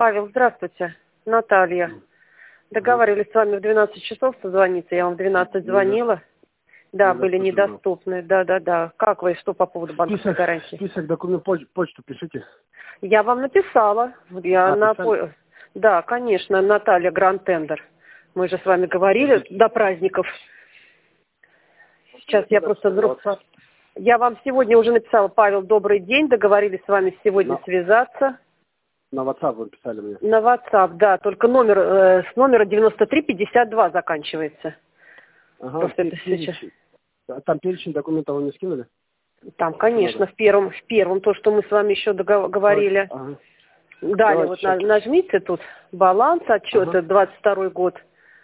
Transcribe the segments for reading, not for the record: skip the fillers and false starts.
Павел, здравствуйте. Наталья. Договаривались с вами в 12 часов созвониться. Я вам в 12 звонила. Да, были недоступны. Да. Как вы, что по поводу банковской гарантии? Список документов, почту пишите. Я вам написала. Да, конечно, Наталья Гранд-Тендер. Мы же с вами говорили до праздников. Сейчас я просто... Я вам сегодня уже написала: Павел, добрый день. Договорились с вами сегодня связаться. На WhatsApp вы писали мне. На WhatsApp, да. Только номер с номера 9352 заканчивается. Ага, просто это сейчас. Там перечень документов вы не скинули? Там, конечно, в первом то, что мы с вами еще говорили. Ага. Далее вот нажмите тут баланс, отчета, 22 год.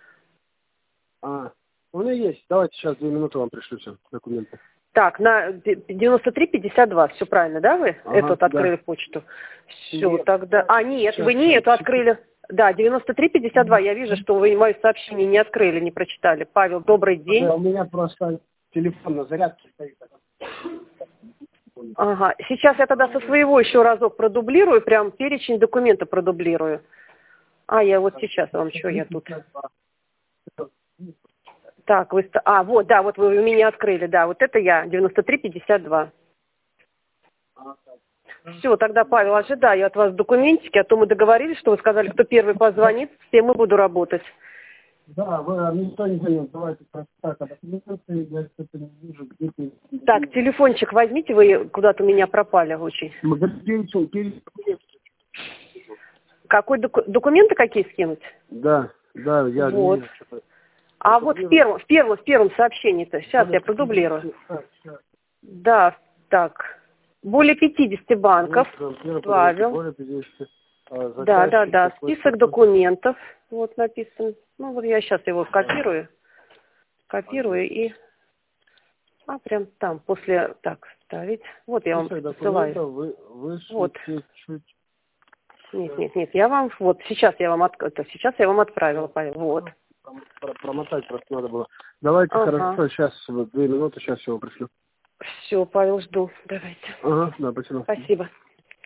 У меня есть. Давайте сейчас 2 минуты вам пришлю все документы. Так, на 9352, все правильно, да, вы? Эту открыли почту. Все, тогда... нет, вы не эту открыли. Да, 9352, я вижу, что вы мое сообщение не открыли, не прочитали. Павел, добрый день. У меня просто телефон на зарядке стоит. Ага, сейчас я тогда со своего еще разок продублирую, прям перечень документа продублирую. Я вот сейчас вам, что я тут... Так, вы... вот вы у меня открыли, да, вот это я, 9352. Все, тогда, Павел, ожидаю от вас документики, а то мы договорились, что вы сказали, кто первый позвонит, с тем и буду работать. Да, никто не звонит, давайте просто так, я что-то не вижу, где-то... Так, телефончик возьмите, вы куда-то у меня пропали очень. Какой документы какие скинуть? Да, я вот. не вижу. Вот в первом сообщении-то. Сейчас я продублирую. Да, так. Более 50 банков. Павел. Да. Список документов. Вот написан. Ну, вот я сейчас его копирую. И... прям там, после... Так, ставить. Вот я вам посылаю. Вот. Нет, я вам... Вот, сейчас я вам отправила, Павел. Вот. Промотать просто надо было. Давайте, хорошо, сейчас 2 минуты, сейчас его пришлю. Все, Павел, жду. Давайте. Да, спасибо. Спасибо.